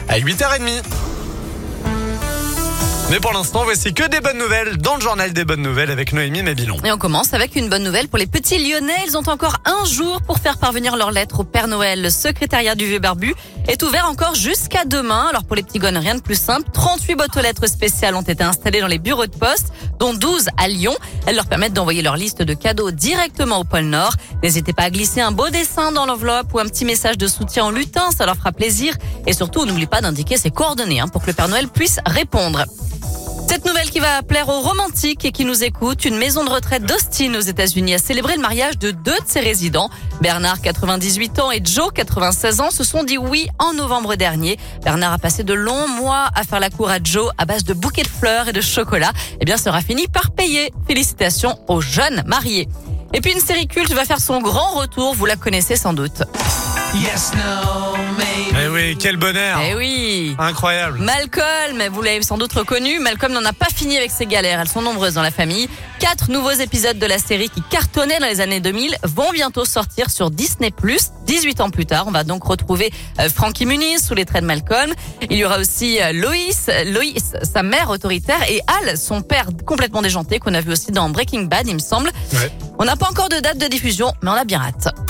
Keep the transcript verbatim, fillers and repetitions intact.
à huit heures trente. Mais pour l'instant, voici que des bonnes nouvelles dans le journal des bonnes nouvelles avec Noémie Mabilon. Et on commence avec une bonne nouvelle pour les petits Lyonnais. Ils ont encore un jour pour faire parvenir leur lettre au Père Noël. Le secrétariat du Vieux Barbu est ouvert encore jusqu'à demain. Alors pour les petits gones, rien de plus simple. trente-huit boîtes aux lettres spéciales ont été installées dans les bureaux de poste, dont douze à Lyon. Elles leur permettent d'envoyer leur liste de cadeaux directement au pôle Nord. N'hésitez pas à glisser un beau dessin dans l'enveloppe ou un petit message de soutien en lutin, ça leur fera plaisir. Et surtout, n'oubliez pas d'indiquer ses coordonnées hein, pour que le Père Noël puisse répondre. Cette nouvelle qui va plaire aux romantiques et qui nous écoutent, une maison de retraite d'Austin aux États-Unis a célébré le mariage de deux de ses résidents. Bernard, quatre-vingt-dix-huit ans, et Joe, quatre-vingt-seize ans, se sont dit oui en novembre dernier. Bernard a passé de longs mois à faire la cour à Joe à base de bouquets de fleurs et de chocolat. Eh bien, sera fini par payer. Félicitations aux jeunes mariés. Et puis une série culte va faire son grand retour, vous la connaissez sans doute. Yes, no, maybe. Eh oui, quel bonheur. Eh oui. Incroyable. Malcolm, vous l'avez sans doute reconnu, Malcolm n'en a pas fini avec ses galères, elles sont nombreuses dans la famille. Quatre nouveaux épisodes de la série qui cartonnaient dans les années deux mille vont bientôt sortir sur Disney plus. dix-huit ans plus tard, on va donc retrouver euh, Frankie Muniz sous les traits de Malcolm. Il y aura aussi euh, Loïs, Loïs, sa mère autoritaire, et Al, son père complètement déjanté, qu'on a vu aussi dans Breaking Bad, il me semble. Ouais. On n'a pas encore de date de diffusion, mais on a bien hâte.